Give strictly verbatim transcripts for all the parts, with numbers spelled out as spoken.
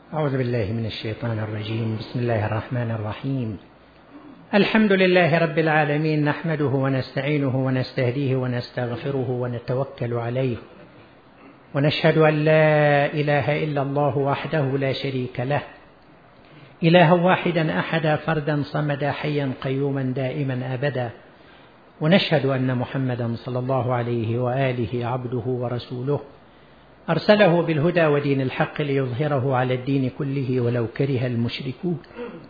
أعوذ بالله من الشيطان الرجيم. بسم الله الرحمن الرحيم. الحمد لله رب العالمين، نحمده ونستعينه ونستهديه ونستغفره ونتوكل عليه، ونشهد أن لا إله إلا الله وحده لا شريك له، إلها واحدا أحدا فردا صمدا حيا قيوما دائما أبدا، ونشهد أن محمدا صلى الله عليه وآله عبده ورسوله، أرسله بالهدى ودين الحق ليظهره على الدين كله ولو كره المشركون.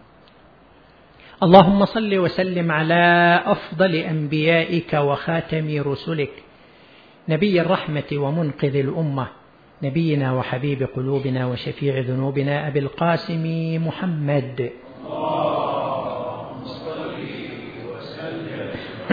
اللهم صل وسلم على أفضل أنبيائك وخاتم رسلك، نبي الرحمة ومنقذ الأمة، نبينا وحبيب قلوبنا وشفيع ذنوبنا أبي القاسم محمد. اللهم صل وسلم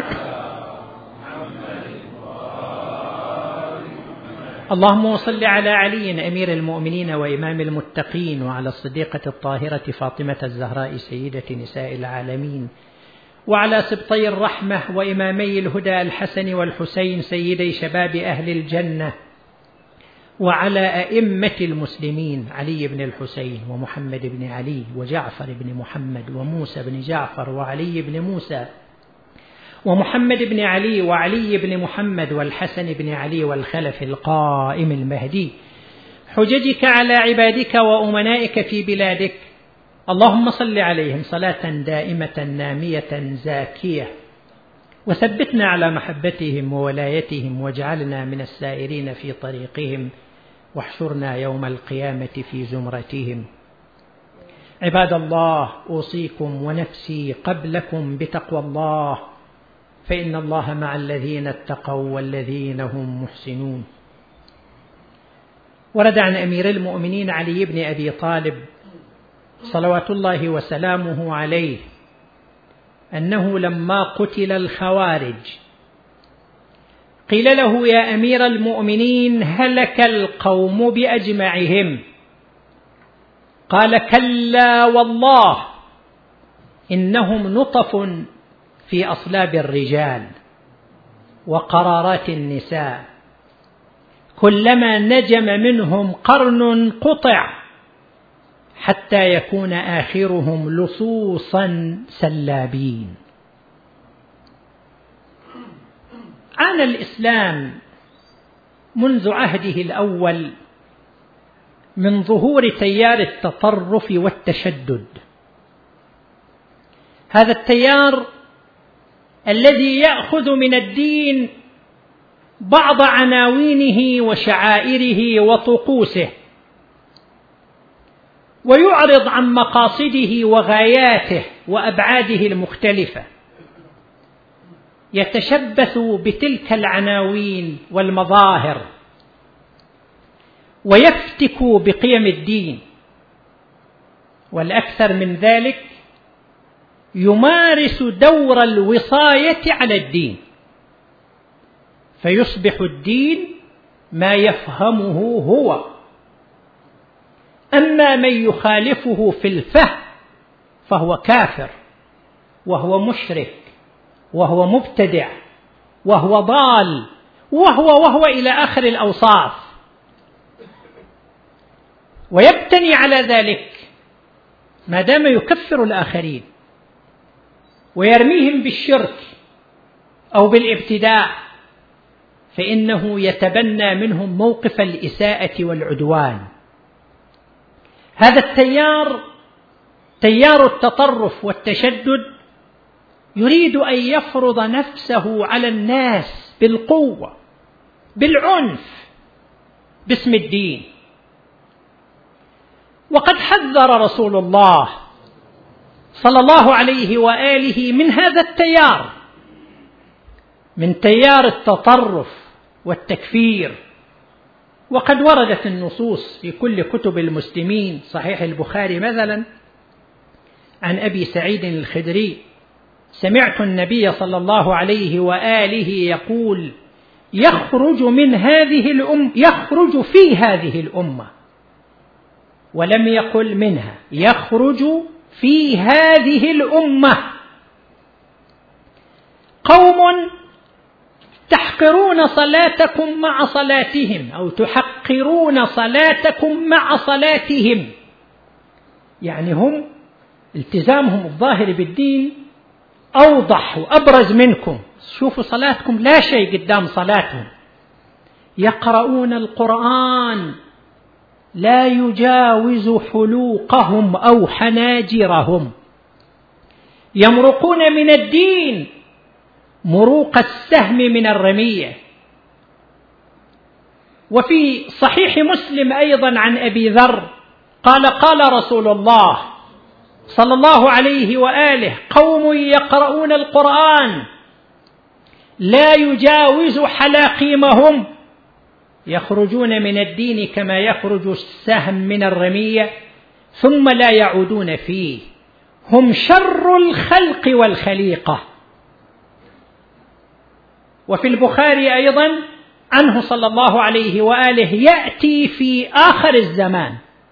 اللهم صل على علي أمير المؤمنين وإمام المتقين، وعلى الصديقة الطاهرة فاطمة الزهراء سيدة نساء العالمين، وعلى سبطي الرحمة وإمامي الهدى الحسن والحسين سيدي شباب أهل الجنة، وعلى أئمة المسلمين علي بن الحسين ومحمد بن علي وجعفر بن محمد وموسى بن جعفر وعلي بن موسى ومحمد بن علي وعلي بن محمد والحسن بن علي والخلف القائم المهدي، حججك على عبادك وأمنائك في بلادك. اللهم صل عليهم صلاة دائمة نامية زاكية، وثبتنا على محبتهم وولايتهم، واجعلنا من السائرين في طريقهم، واحشرنا يوم القيامة في زمرتهم. عباد الله، أوصيكم ونفسي قبلكم بتقوى الله، فإن الله مع الذين اتقوا والذين هم محسنون. ورد عن أمير المؤمنين علي بن أبي طالب صلوات الله وسلامه عليه أنه لما قتل الخوارج قيل له: يا أمير المؤمنين، هلك القوم بأجمعهم. قال: كلا والله، إنهم نطف في أصلاب الرجال وقرارات النساء، كلما نجم منهم قرن قطع حتى يكون آخرهم لصوصا سلابين. عانى الإسلام منذ عهده الأول من ظهور تيار التطرف والتشدد. هذا التيار الذي يأخذ من الدين بعض عناوينه وشعائره وطقوسه، ويعرض عن مقاصده وغاياته وأبعاده المختلفة، يتشبث بتلك العناوين والمظاهر، ويفتك بقيم الدين، والأكثر من ذلك يمارس دور الوصاية على الدين، فيصبح الدين ما يفهمه هو، أما من يخالفه في الفهم فهو كافر، وهو مشرك، وهو مبتدع، وهو ضال، وهو وهو إلى آخر الأوصاف. ويبتني على ذلك ما دام يكفر الآخرين ويرميهم بالشرك أو بالابتداع، فإنه يتبنى منهم موقف الإساءة والعدوان. هذا التيار، تيار التطرف والتشدد، يريد أن يفرض نفسه على الناس بالقوة، بالعنف، باسم الدين. وقد حذر رسول الله صلى الله عليه وآله من هذا التيار، من تيار التطرف والتكفير. وقد وردت النصوص في كل كتب المسلمين، صحيح البخاري مثلا عن أبي سعيد الخدري: سمعت النبي صلى الله عليه وآله يقول: يخرج من هذه الأمة، يخرج في هذه الأمة، ولم يقل منها، يخرج في هذه الأمة قوم تحقرون صلاتكم مع صلاتهم، أو تحقرون صلاتكم مع صلاتهم، يعني هم التزامهم الظاهر بالدين أوضح وأبرز منكم. شوفوا صلاتكم لا شيء قدام صلاتهم. يقرؤون القرآن لا يجاوز حلوقهم أو حناجرهم، يمرقون من الدين مروق السهم من الرمية. وفي صحيح مسلم أيضا عن أبي ذر قال قال رسول الله صلى الله عليه وآله: قوم يقرؤون القرآن لا يجاوز حلاقيمهم، يخرجون من الدين كما يخرج السهم من الرمية ثم لا يعودون فيه، هم شر الخلق والخليقة. وفي البخاري أيضا عنه صلى الله عليه وآله: يأتي في آخر الزمان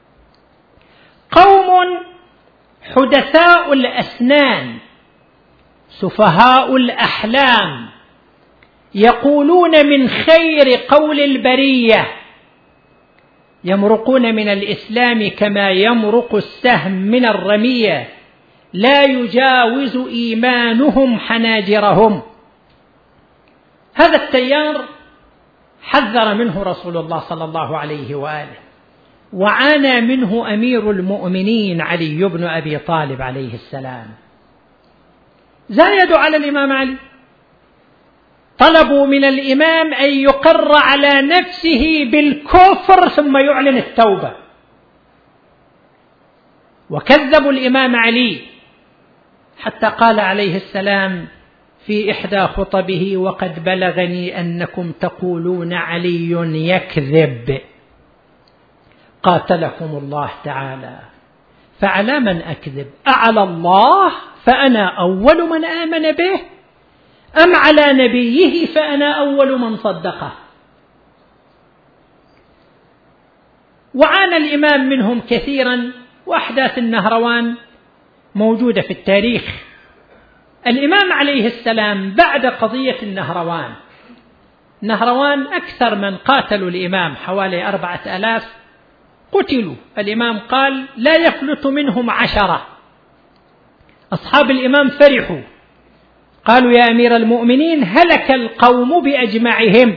قوم حدثاء الأسنان سفهاء الأحلام يقولون من خير قول البرية، يمرقون من الإسلام كما يمرق السهم من الرمية، لا يجاوز إيمانهم حناجرهم. هذا التيار حذر منه رسول الله صلى الله عليه وآله، وعانى منه أمير المؤمنين علي بن أبي طالب عليه السلام. زايدوا على الإمام علي، طلبوا من الإمام أن يقر على نفسه بالكفر ثم يعلن التوبة، وكذبوا الإمام علي حتى قال عليه السلام في إحدى خطبه: وقد بلغني أنكم تقولون علي يكذب، قاتلكم الله تعالى، فعلى من أكذب؟ أعلى الله فأنا أول من آمن به، أم على نبيه فأنا أول من صدقه؟ وعانى الإمام منهم كثيرا، وأحداث النهروان موجودة في التاريخ. الإمام عليه السلام بعد قضية النهروان، نهروان أكثر من قاتلوا الإمام حوالي أربعة آلاف قتلوا، الإمام قال لا يفلت منهم عشرة. أصحاب الإمام فرحوا، قالوا يا أمير المؤمنين هلك القوم بأجمعهم،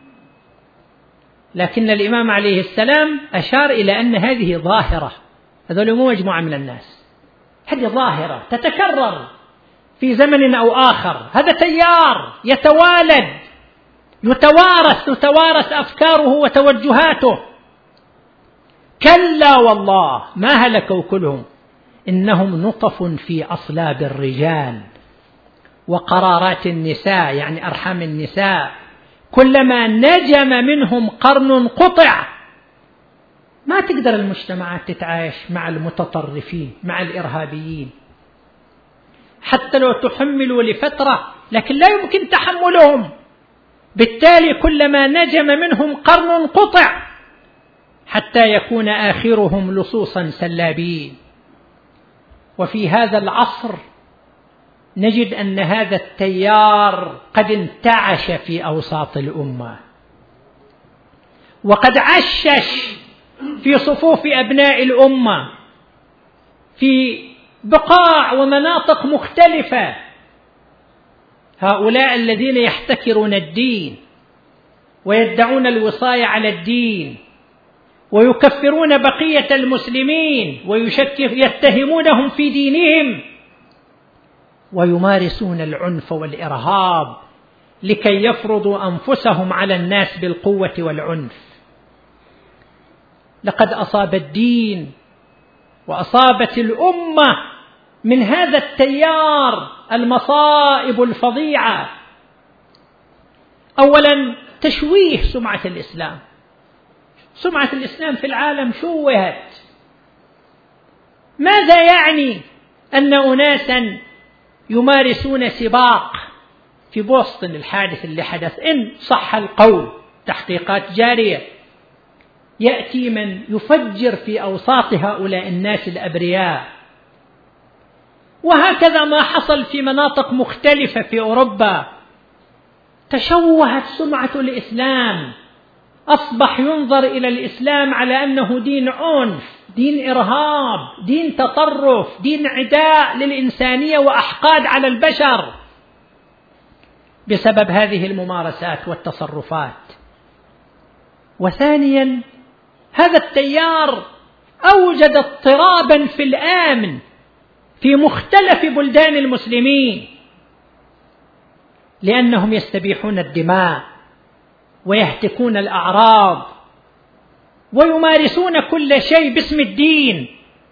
لكن الإمام عليه السلام أشار إلى أن هذه ظاهرة، هذول مو مجموعة من الناس، هذه ظاهرة تتكرر في زمن أو آخر، هذا تيار يتوالد يتوارث تتوارث أفكاره وتوجهاته. كلا والله ما هلكوا كلهم، إنهم نطف في أصلاب الرجال وقرارات النساء، يعني أرحام النساء، كلما نجم منهم قرن قطع. ما تقدر المجتمعات تتعايش مع المتطرفين مع الإرهابيين، حتى لو تحملوا لفترة، لكن لا يمكن تحملهم، بالتالي كلما نجم منهم قرن قطع حتى يكون آخرهم لصوصا سلابين. وفي هذا العصر نجد أن هذا التيار قد انتعش في أوساط الأمة، وقد عشش في صفوف أبناء الأمة في بقاع ومناطق مختلفة. هؤلاء الذين يحتكرون الدين ويدعون الوصاية على الدين ويكفرون بقية المسلمين ويتهمونهم في دينهم ويمارسون العنف والإرهاب لكي يفرضوا أنفسهم على الناس بالقوة والعنف. لقد أصاب الدين وأصابت الأمة من هذا التيار المصائب الفظيعة. أولا تشويه سمعة الإسلام، سمعة الإسلام في العالم شوهت. ماذا يعني أن أناسا يمارسون سباق في بوسطن، الحادث اللي حدث إن صح القول، تحقيقات جارية، يأتي من يفجر في أوساط هؤلاء الناس الأبرياء، وهكذا ما حصل في مناطق مختلفة في أوروبا. تشوهت سمعة الإسلام، أصبح ينظر إلى الإسلام على أنه دين عنف، دين إرهاب، دين تطرف، دين عداء للإنسانية وأحقاد على البشر بسبب هذه الممارسات والتصرفات. وثانيا هذا التيار أوجد اضطرابا في الأمن في مختلف بلدان المسلمين، لأنهم يستبيحون الدماء ويهتكون الأعراض ويمارسون كل شيء باسم الدين.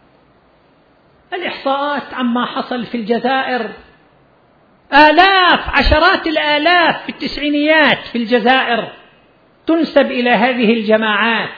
الإحصاءات عما حصل في الجزائر، آلاف عشرات الآلاف في التسعينيات في الجزائر تنسب إلى هذه الجماعات،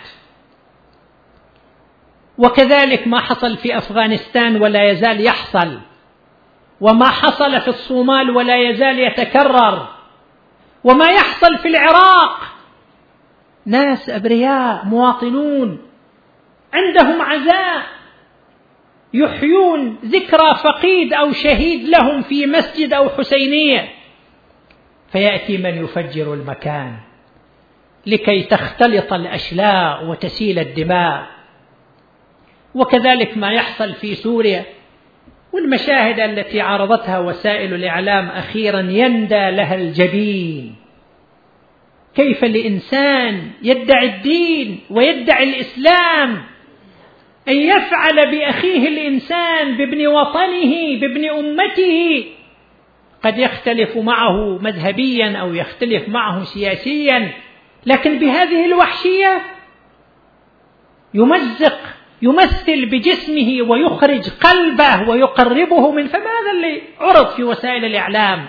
وكذلك ما حصل في أفغانستان ولا يزال يحصل، وما حصل في الصومال ولا يزال يتكرر، وما يحصل في العراق. ناس أبرياء مواطنون عندهم عزاء يحيون ذكرى فقيد أو شهيد لهم في مسجد أو حسينية، فيأتي من يفجر المكان لكي تختلط الأشلاء وتسيل الدماء. وكذلك ما يحصل في سوريا، والمشاهد التي عرضتها وسائل الإعلام أخيرا يندى لها الجبين. كيف الإنسان يدعي الدين ويدعي الإسلام أن يفعل بأخيه الإنسان بابن وطنه بابن أمته، قد يختلف معه مذهبيا أو يختلف معه سياسيا، لكن بهذه الوحشية يمزق يمثل بجسمه ويخرج قلبه ويقربه من فماذا اللي عرض في وسائل الإعلام.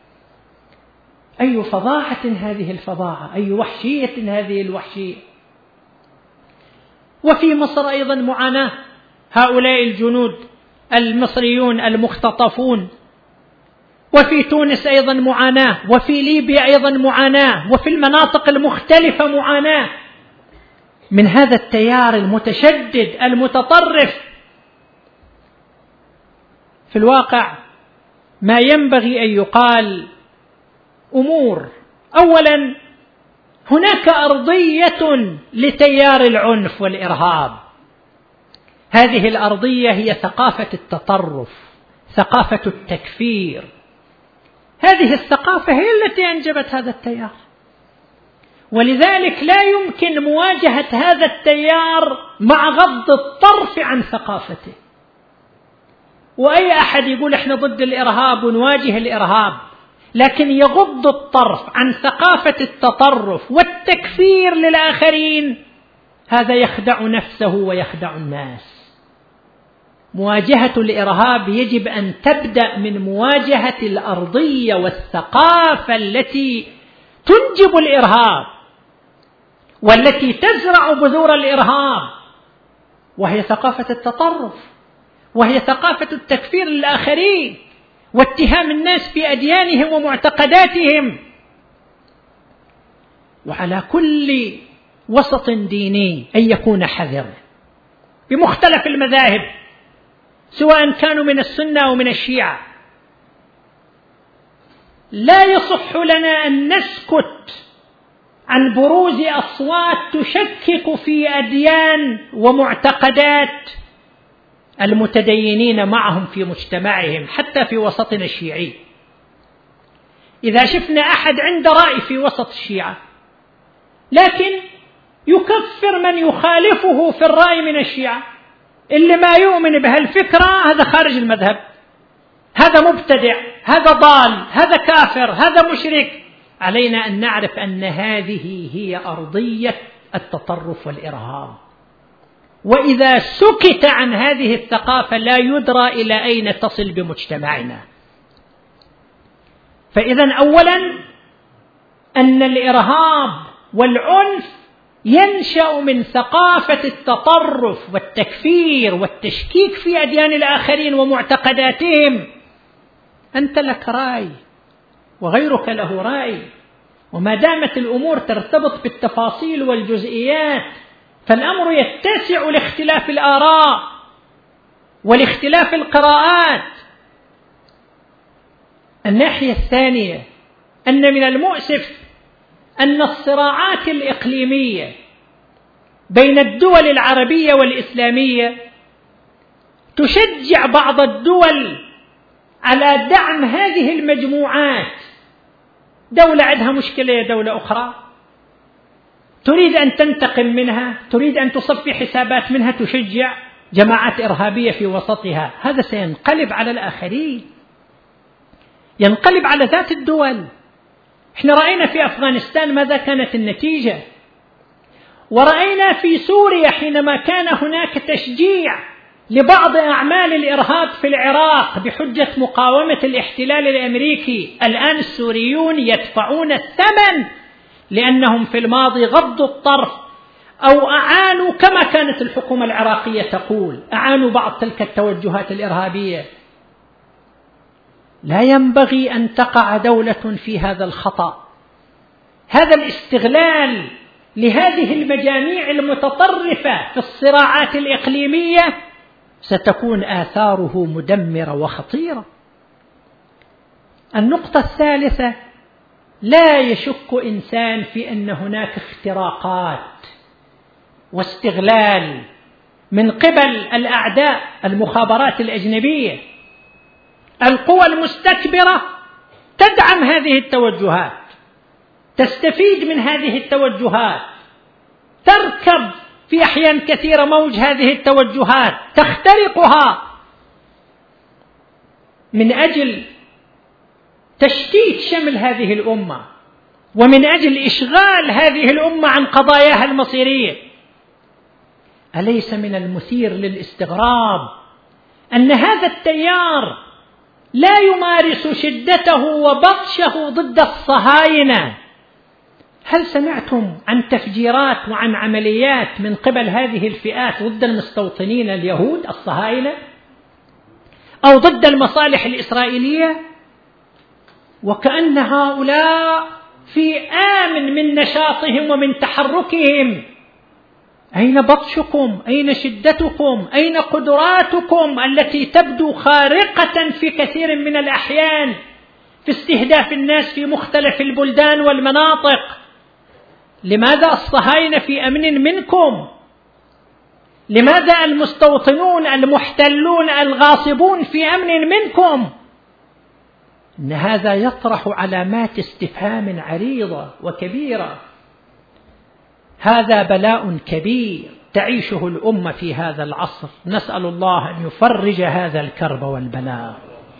أي فظاعة هذه الفظاعة، أي وحشية هذه الوحشية. وفي مصر أيضا معاناة، هؤلاء الجنود المصريون المختطفون، وفي تونس أيضا معاناة، وفي ليبيا أيضا معاناة، وفي المناطق المختلفة معاناة من هذا التيار المتشدد المتطرف. في الواقع ما ينبغي أن يقال أمور. أولا، هناك أرضية لتيار العنف والإرهاب. هذه الأرضية هي ثقافة التطرف، ثقافة التكفير. هذه الثقافة هي التي أنجبت هذا التيار، ولذلك لا يمكن مواجهة هذا التيار مع غض الطرف عن ثقافته. وأي أحد يقول إحنا ضد الإرهاب ونواجه الإرهاب لكن يغض الطرف عن ثقافة التطرف والتكفير للآخرين، هذا يخدع نفسه ويخدع الناس. مواجهة الإرهاب يجب أن تبدأ من مواجهة الأرضية والثقافة التي تنجب الإرهاب والتي تزرع بذور الإرهاب، وهي ثقافة التطرف، وهي ثقافة التكفير للآخرين واتهام الناس في أديانهم ومعتقداتهم. وعلى كل وسط ديني أن يكون حذر بمختلف المذاهب، سواء كانوا من السنة أو من الشيعة. لا يصح لنا أن نسكت عن بروز أصوات تشكك في أديان ومعتقدات المتدينين معهم في مجتمعهم، حتى في وسطنا الشيعي. إذا شفنا أحد عنده رأي في وسط الشيعة لكن يكفر من يخالفه في الرأي من الشيعة، اللي ما يؤمن بهالفكرة هذا خارج المذهب، هذا مبتدع، هذا ضال، هذا كافر، هذا مشرك، علينا أن نعرف أن هذه هي أرضية التطرف والإرهاب. وإذا سكت عن هذه الثقافة لا يدرى إلى أين تصل بمجتمعنا. فإذا أولا أن الإرهاب والعنف ينشأ من ثقافة التطرف والتكفير والتشكيك في أديان الآخرين ومعتقداتهم. أنت لك رأي وغيرك له رأي، وما دامت الأمور ترتبط بالتفاصيل والجزئيات فالأمر يتسع لاختلاف الآراء ولاختلاف القراءات. الناحية الثانية أن من المؤسف أن الصراعات الإقليمية بين الدول العربية والإسلامية تشجع بعض الدول على دعم هذه المجموعات. دولة عندها مشكلة دولة أخرى تريد أن تنتقم منها، تريد أن تصفي حسابات منها، تشجع جماعات إرهابية في وسطها. هذا سينقلب على الآخرين، ينقلب على ذات الدول. احنا رأينا في أفغانستان ماذا كانت النتيجة، ورأينا في سوريا حينما كان هناك تشجيع لبعض أعمال الإرهاب في العراق بحجة مقاومة الاحتلال الأمريكي. الآن السوريون يدفعون الثمن لأنهم في الماضي غضوا الطرف أو أعانوا، كما كانت الحكومة العراقية تقول، أعانوا بعض تلك التوجهات الإرهابية. لا ينبغي أن تقع دولة في هذا الخطأ. هذا الاستغلال لهذه المجاميع المتطرفة في الصراعات الإقليمية ستكون آثاره مدمرة وخطيرة. النقطة الثالثة، لا يشك إنسان في أن هناك اختراقات واستغلال من قبل الأعداء، المخابرات الأجنبية، القوى المستكبرة تدعم هذه التوجهات، تستفيد من هذه التوجهات، تركب في أحيان كثيرة موج هذه التوجهات، تخترقها من أجل تشتيت شمل هذه الأمة، ومن أجل إشغال هذه الأمة عن قضاياها المصيرية. أليس من المثير للاستغراب أن هذا التيار لا يمارس شدته وبطشه ضد الصهاينة؟ هل سمعتم عن تفجيرات وعن عمليات من قبل هذه الفئات ضد المستوطنين اليهود الصهاينة أو ضد المصالح الإسرائيلية؟ وكأن هؤلاء في آمن من نشاطهم ومن تحركهم. أين بطشكم؟ أين شدتكم؟ أين قدراتكم التي تبدو خارقة في كثير من الأحيان في استهداف الناس في مختلف البلدان والمناطق؟ لماذا الصهاينة في أمن منكم؟ لماذا المستوطنون المحتلون الغاصبون في أمن منكم؟ إن هذا يطرح علامات استفهام عريضة وكبيرة. هذا بلاء كبير تعيشه الأمة في هذا العصر، نسأل الله أن يفرج هذا الكرب والبلاء.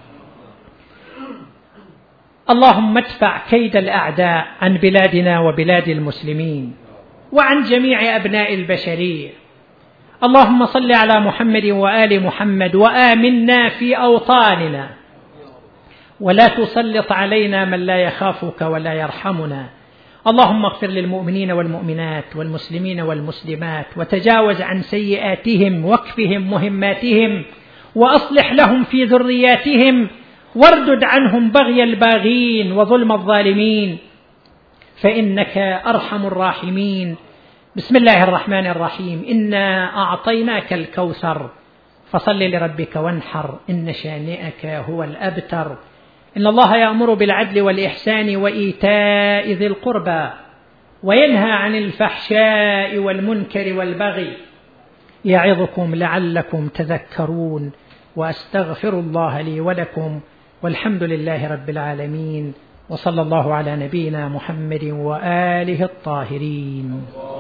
اللهم ادفع كيد الأعداء عن بلادنا وبلاد المسلمين وعن جميع أبناء البشرية. اللهم صل على محمد وآل محمد وآمنا في أوطاننا، ولا تسلط علينا من لا يخافك ولا يرحمنا. اللهم اغفر للمؤمنين والمؤمنات والمسلمين والمسلمات، وتجاوز عن سيئاتهم واكفهم مهماتهم، وأصلح لهم في ذرياتهم، واردد عنهم بغي الباغين وظلم الظالمين، فإنك أرحم الراحمين. بسم الله الرحمن الرحيم. إنا أعطيناك الكوثر فصل لربك وانحر، إن شانئك هو الأبتر. إن الله يأمر بالعدل والإحسان وإيتاء ذي القربى وينهى عن الفحشاء والمنكر والبغي يعظكم لعلكم تذكرون. وأستغفر الله لي ولكم، والحمد لله رب العالمين، وصلى الله على نبينا محمد وآله الطاهرين.